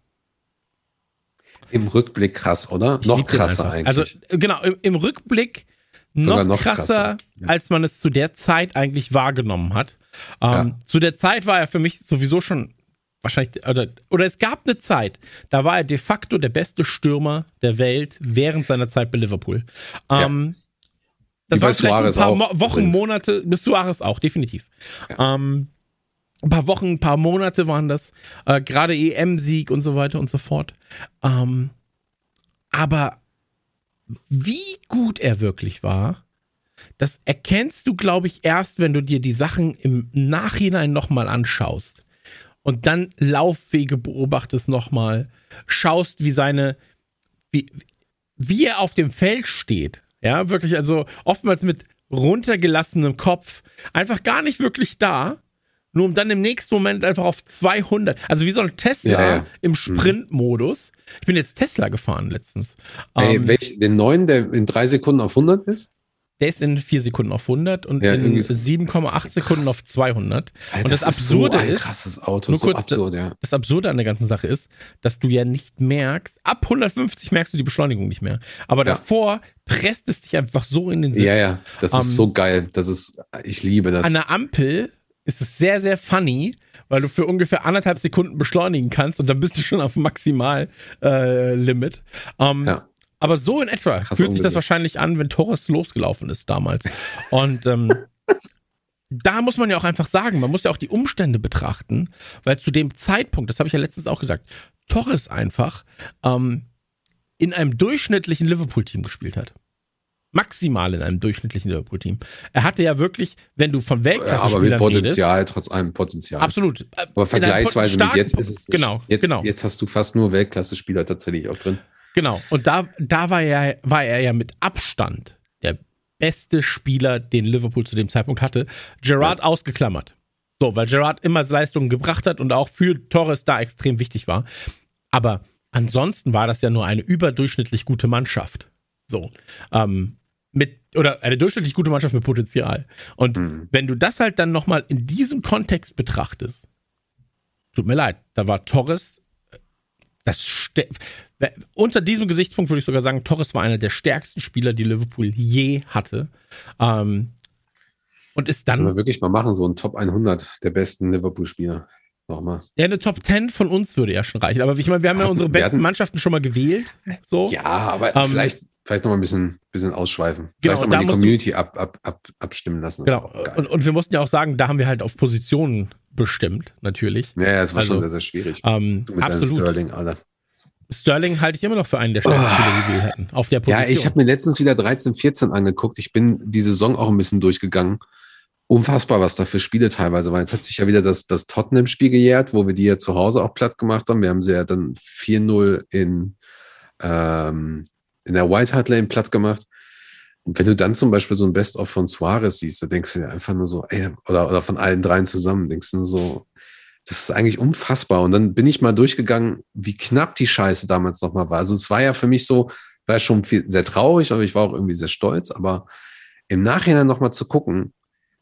Im Rückblick krass, oder? ich Noch lieb den krasser einfach. eigentlich. Also äh, genau, im, im Rückblick noch, Sogar noch krasser, krasser, ja. als man es zu der Zeit eigentlich wahrgenommen hat. Ähm, ja. Zu der Zeit war er für mich sowieso schon wahrscheinlich, oder, oder es gab eine Zeit, da war er de facto der beste Stürmer der Welt während seiner Zeit bei Liverpool. Ähm, ja. Das war vielleicht ein paar Mo- Wochen, übrigens. Monate, bis Suarez auch, definitiv. Ja. Ähm, ein paar Wochen, ein paar Monate waren das, äh, gerade E M-Sieg und so weiter und so fort. Ähm, aber wie gut er wirklich war, das erkennst du, glaube ich, erst, wenn du dir die Sachen im Nachhinein nochmal anschaust und dann Laufwege beobachtest nochmal, schaust, wie seine, wie, wie er auf dem Feld steht. Ja, wirklich, also oftmals mit runtergelassenem Kopf, einfach gar nicht wirklich da, nur um dann im nächsten Moment einfach auf zweihundert, also wie so ein Tesla ja, ja. im Sprintmodus. Ich bin jetzt Tesla gefahren letztens. Ey, ähm, welch, den neuen, der in drei Sekunden auf hundert ist? Der ist in vier Sekunden auf hundert und ja, in sieben Komma acht so Sekunden auf zweihundert. Alter, und das, das Absurde ist so ein ist, krasses Auto, so kurz, absurd, ja. Das Absurde an der ganzen Sache ist, dass du ja nicht merkst, ab hundertfünfzig merkst du die Beschleunigung nicht mehr. Aber ja. davor presst es dich einfach so in den Sitz. Ja, ja, das ist um, so geil. Das ist, ich liebe das. An der Ampel ist es sehr, sehr funny, weil du für ungefähr anderthalb Sekunden beschleunigen kannst und dann bist du schon auf Maximal-Limit. Äh, um, ja. Aber so in etwa Krass fühlt sich das wahrscheinlich an, wenn Torres losgelaufen ist damals. Und ähm, da muss man ja auch einfach sagen, man muss ja auch die Umstände betrachten, weil zu dem Zeitpunkt, das habe ich ja letztens auch gesagt, Torres einfach ähm, in einem durchschnittlichen Liverpool-Team gespielt hat. Maximal in einem durchschnittlichen Liverpool-Team. Er hatte ja wirklich, wenn du von Weltklasse-Spielern aber mit Potenzial, redest, trotz allem Potenzial. Absolut. Aber vergleichsweise mit jetzt ist es nicht. Genau, jetzt, genau. Jetzt hast du fast nur Weltklasse-Spieler tatsächlich auch drin. Genau. Und da, da war er, war er ja mit Abstand der beste Spieler, den Liverpool zu dem Zeitpunkt hatte. Gerrard ja. ausgeklammert. So, weil Gerrard immer Leistungen gebracht hat und auch für Torres da extrem wichtig war. Aber ansonsten war das ja nur eine überdurchschnittlich gute Mannschaft. So. Ähm, Mit, oder eine durchschnittlich gute Mannschaft mit Potenzial. Und mhm. wenn du das halt dann nochmal in diesem Kontext betrachtest, tut mir leid, da war Torres, das ste- unter diesem Gesichtspunkt würde ich sogar sagen, Torres war einer der stärksten Spieler, die Liverpool je hatte. Ähm, und ist dann... Können wir wirklich mal machen, so ein Top hundert der besten Liverpool-Spieler. Nochmal. Ja, eine Top zehn von uns würde ja schon reichen. Aber ich meine, wir haben ja unsere besten hatten, Mannschaften schon mal gewählt. So. Ja, aber ähm, vielleicht... Vielleicht noch mal ein bisschen, bisschen ausschweifen. Vielleicht genau, auch mal die Community du, ab, ab, ab, abstimmen lassen. Das genau. Und, und wir mussten ja auch sagen, da haben wir halt auf Positionen bestimmt, natürlich. Ja, ja, es war also, schon sehr, sehr schwierig. Ähm, mit absolut. Sterling, Alter. Sterling halte ich immer noch für einen der stärksten oh. Spieler, die wir hätten. Auf der Position. Ja, ich habe mir letztens wieder dreizehn, vierzehn angeguckt. Ich bin die Saison auch ein bisschen durchgegangen. Unfassbar, was da für Spiele teilweise waren. Jetzt hat sich ja wieder das, das Tottenham-Spiel gejährt, wo wir die ja zu Hause auch platt gemacht haben. Wir haben sie ja dann vier null in ähm, in der White Hart Lane platt gemacht. Und wenn du dann zum Beispiel so ein Best-of von Suarez siehst, da denkst du dir einfach nur so, ey, oder, oder von allen dreien zusammen, denkst du nur so, das ist eigentlich unfassbar. Und dann bin ich mal durchgegangen, wie knapp die Scheiße damals nochmal war. Also es war ja für mich so, war schon viel, sehr traurig, aber ich war auch irgendwie sehr stolz. Aber im Nachhinein nochmal zu gucken,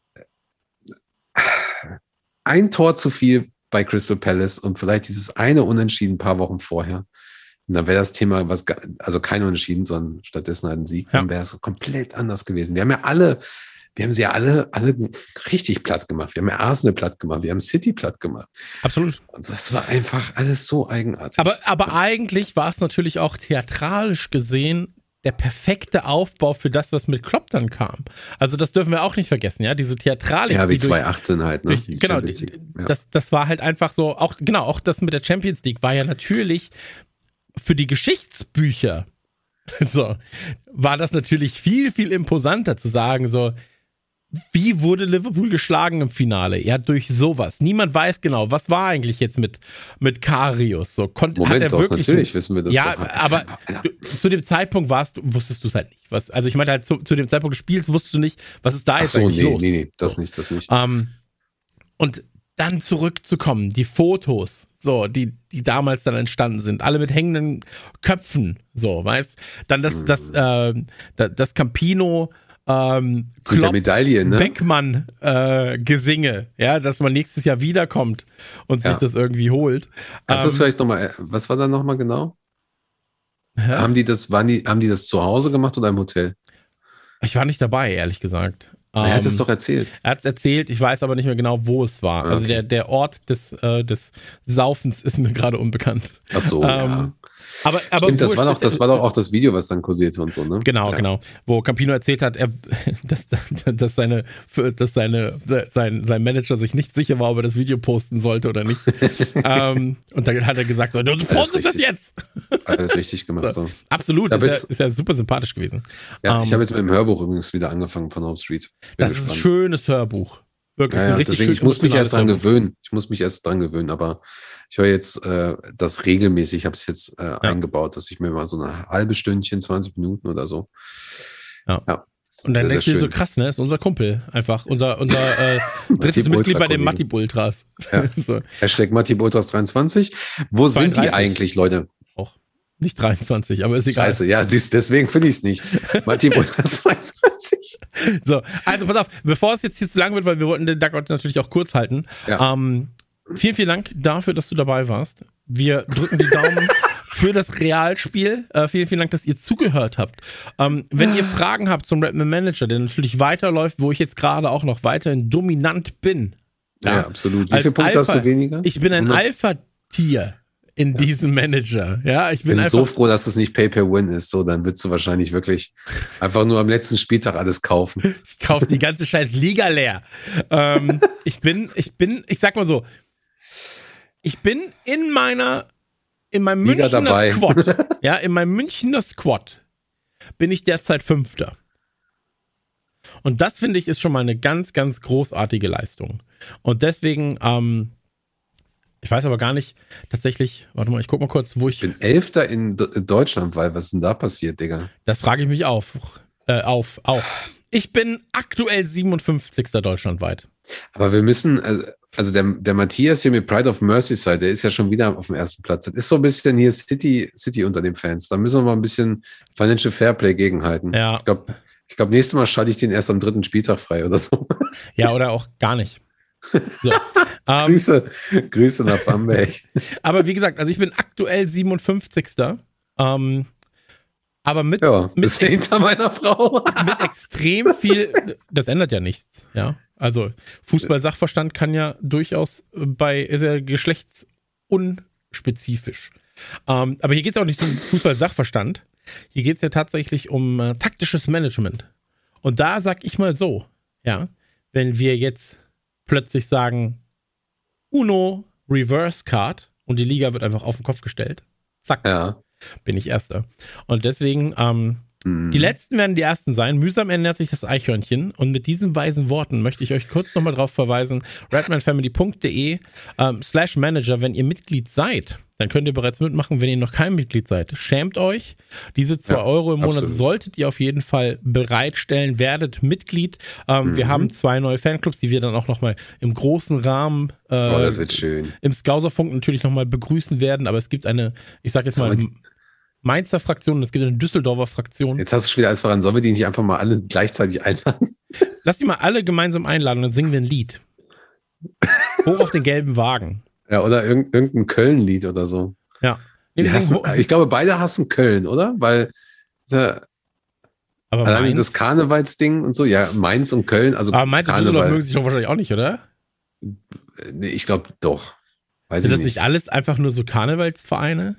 ein Tor zu viel bei Crystal Palace und vielleicht dieses eine Unentschieden ein paar Wochen vorher. Und dann wäre das Thema, was, also kein Unentschieden, sondern stattdessen halt ein Sieg, ja. Dann wäre es komplett anders gewesen. Wir haben ja alle, wir haben sie ja alle, alle richtig platt gemacht. Wir haben ja Arsenal platt gemacht, wir haben City platt gemacht. Absolut. Und das war einfach alles so eigenartig. Aber, aber ja. eigentlich war es natürlich auch theatralisch gesehen der perfekte Aufbau für das, was mit Klopp dann kam. Also das dürfen wir auch nicht vergessen, ja, diese Theatralik. Ja, wie zwanzig achtzehn halt, ne? Durch, genau, die, ja. das, das war halt einfach so, auch genau, auch das mit der Champions League war ja natürlich für die Geschichtsbücher so, war das natürlich viel, viel imposanter zu sagen, so, wie wurde Liverpool geschlagen im Finale? Ja, durch sowas. Niemand weiß genau, was war eigentlich jetzt mit, mit Karius? So, konnt, Moment hat er doch, wirklich, natürlich wissen wir das. Ja, doch. aber ja. Du, zu dem Zeitpunkt warst du, wusstest du es halt nicht. Was, also ich meine halt, zu, zu dem Zeitpunkt des Spiels wusstest du nicht, was ist da jetzt Ach so, eigentlich nee, los? nee, nee, das so. nicht, das nicht. Ähm, und dann zurückzukommen, die Fotos, so, die, die damals dann entstanden sind, alle mit hängenden Köpfen, so, weißt? Dann das, das, äh, das Campino, ähm, Klopp, mit der Medaille, ne? Beckmann, äh, Gesinge, ja, dass man nächstes Jahr wiederkommt und sich ja. das irgendwie holt. Kannst du ähm, das vielleicht nochmal, was war da nochmal genau? Hä? Haben die das, waren die, haben die das zu Hause gemacht oder im Hotel? Ich war nicht dabei, ehrlich gesagt. Ähm, er hat es doch erzählt. Er hat es erzählt, ich weiß aber nicht mehr genau, wo es war. Okay. Also der, der Ort des, äh, des Saufens ist mir gerade unbekannt. Ach so, ähm, ja. Aber, aber Stimmt, das war, doch, das war doch auch das Video, was dann kursierte und so, ne? Genau, ja. genau. Wo Campino erzählt hat, er, dass, dass, seine, dass seine, sein, sein Manager sich nicht sicher war, ob er das Video posten sollte oder nicht. ähm, und dann hat er gesagt, so, du postest das jetzt! Alles richtig gemacht. So. Absolut, ist ja, ist ja super sympathisch gewesen. Ja, ähm, ich habe jetzt mit dem Hörbuch übrigens wieder angefangen von Hope Street. Bin das gespannt. Ist ein schönes Hörbuch. Wirklich, ja, ja, richtig deswegen, ich muss mich erst dran gewöhnen. Ich muss mich erst dran gewöhnen, aber ich höre jetzt äh, das regelmäßig, ich habe es jetzt äh, ja. eingebaut, dass ich mir mal so eine halbe Stündchen, zwanzig Minuten oder so. Ja. ja. Und dann denkst du dir so krass, ne? Ist unser Kumpel einfach. Unser, unser äh, drittes Mitglied bei den Matip Ultras. Ja. so. Hashtag Matip Ultras dreiundzwanzig. Wo zweiunddreißig sind die eigentlich, Leute? Auch. Nicht dreiundzwanzig, aber ist egal. Scheiße, ja, siehst, deswegen finde ich es nicht. Matip Ultras zweiunddreißig. So, also pass auf, bevor es jetzt hier zu lang wird, weil wir wollten den Duckout natürlich auch kurz halten. Ja. Ähm, vielen, vielen Dank dafür, dass du dabei warst. Wir drücken die Daumen für das Realspiel. Äh, vielen, vielen Dank, dass ihr zugehört habt. Ähm, wenn ihr Fragen habt zum Redman Manager, der natürlich weiterläuft, wo ich jetzt gerade auch noch weiterhin dominant bin. Ja, ja absolut. Wie viele Punkte Alpha, hast du weniger? Ich bin ein Alpha-Tier in ja. diesem Manager. Ja, ich bin, bin einfach so froh, dass das nicht Pay-Per-Win ist. So, dann würdest du wahrscheinlich wirklich einfach nur am letzten Spieltag alles kaufen. Ich kaufe die ganze scheiß Liga leer. ähm, ich bin, ich bin, ich sag mal so, ich bin in meiner, in meinem Liga Münchner dabei. Squad, ja, in meinem Münchner Squad bin ich derzeit Fünfter. Und das, finde ich, ist schon mal eine ganz, ganz großartige Leistung. Und deswegen, ähm, ich weiß aber gar nicht, tatsächlich, warte mal, ich guck mal kurz, wo ich... Ich bin Elfter in, D- in Deutschland, weil was ist denn da passiert, Digga? Das frage ich mich auf, äh, auf, auch. Ich bin aktuell siebenundfünfzigster deutschlandweit. Aber wir müssen, also der, der Matthias hier mit Pride of Merseyside, der ist ja schon wieder auf dem ersten Platz. Das ist so ein bisschen hier City, City unter den Fans. Da müssen wir mal ein bisschen Financial Fairplay gegenhalten. Ja. Ich glaube, ich glaub, nächstes Mal schalte ich den erst am dritten Spieltag frei oder so. Ja, oder auch gar nicht. So. um, Grüße, Grüße nach Bamberg. Aber wie gesagt, also ich bin aktuell siebenundfünfzigster Um, aber mit, ja, mit, ex- hinter meiner Frau. mit extrem viel, das ändert ja nichts, ja. Also Fußball-Sachverstand kann ja durchaus bei, ist ja geschlechtsunspezifisch. Um, aber hier geht es auch nicht um Fußball-Sachverstand. Hier geht es ja tatsächlich um äh, taktisches Management. Und da sag ich mal so, ja, wenn wir jetzt plötzlich sagen, Uno, Reverse Card und die Liga wird einfach auf den Kopf gestellt, zack, ja. bin ich Erster. Und deswegen, ähm, mhm. die Letzten werden die Ersten sein. Mühsam ernährt sich das Eichhörnchen. Und mit diesen weisen Worten möchte ich euch kurz nochmal drauf verweisen, redmanfamily.de ähm, slash Manager, wenn ihr Mitglied seid. Dann könnt ihr bereits mitmachen, wenn ihr noch kein Mitglied seid. Schämt euch. Diese zwei ja, Euro im Monat absolut. Solltet ihr auf jeden Fall bereitstellen. Werdet Mitglied. Ähm, mhm. Wir haben zwei neue Fanclubs, die wir dann auch nochmal im großen Rahmen äh, oh, das wird schön. im Skauserfunk natürlich nochmal begrüßen werden. Aber es gibt eine, ich sag jetzt mal, Mainzer Fraktion und es gibt eine Düsseldorfer Fraktion. Jetzt hast du schon wieder alles voran. Sollen wir die nicht einfach mal alle gleichzeitig einladen? Lass die mal alle gemeinsam einladen und dann singen wir ein Lied. Hoch auf den gelben Wagen. Ja, oder irg- irgendein Köln-Lied oder so. Ja. Nee, hassen, ich glaube, beide hassen Köln, oder? Weil äh, aber allein das Karnevalsding und so, ja, Mainz und Köln, also aber Mainz und Düsseldorf mögen sich doch wahrscheinlich auch nicht, oder? Nee, ich glaube doch. Weiß Sind ich das nicht alles einfach nur so Karnevalsvereine?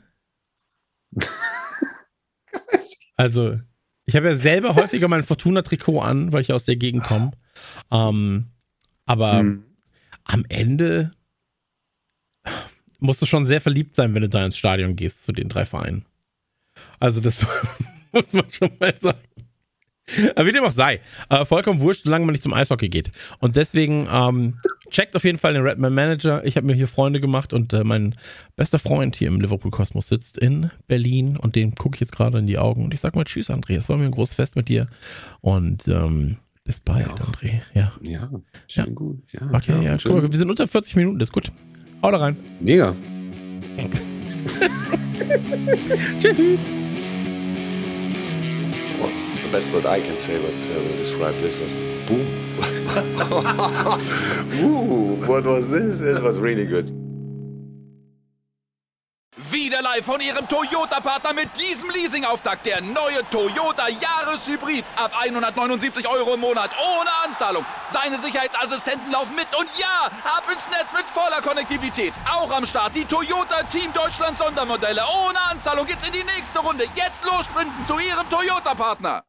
Also, ich habe ja selber häufiger mein Fortuna-Trikot an, weil ich aus der Gegend komme. Ähm, aber hm. am Ende musst du schon sehr verliebt sein, wenn du da ins Stadion gehst zu den drei Vereinen. Also das muss man schon mal sagen. Aber wie dem auch sei, äh, vollkommen wurscht, solange man nicht zum Eishockey geht. Und deswegen ähm, checkt auf jeden Fall den Redman Manager. Ich habe mir hier Freunde gemacht und äh, mein bester Freund hier im Liverpool-Kosmos sitzt in Berlin und dem gucke ich jetzt gerade in die Augen und ich sag mal tschüss, André. Es war mir ein großes Fest mit dir und ähm, bis bald, ja. André. Ja, ja schön ja. gut. Ja, okay, ja, ja guck mal, wir sind unter vierzig Minuten, das ist gut. Hau da rein. Mega. Tschüss. Well, the best word I can say, but uh, will describe this was boom. Ooh, what was this? It was really good. Wieder live Testdrive von Ihrem Toyota-Partner mit diesem Leasing-Auftakt. Der neue Toyota Jahreshybrid. Ab hundertneunundsiebzig Euro im Monat. Ohne Anzahlung. Seine Sicherheitsassistenten laufen mit. Und ja, ab ins Netz mit voller Konnektivität. Auch am Start die Toyota Team Deutschland Sondermodelle. Ohne Anzahlung geht's in die nächste Runde. Jetzt los sprinten zu Ihrem Toyota-Partner.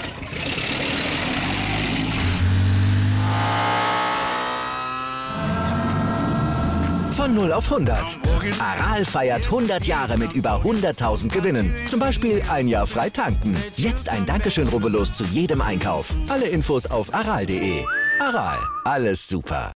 Von null auf hundert. Aral feiert hundert Jahre mit über hunderttausend Gewinnen. Zum Beispiel ein Jahr frei tanken. Jetzt ein Dankeschön, rubbellos zu jedem Einkauf. Alle Infos auf aral punkt de. Aral, alles super.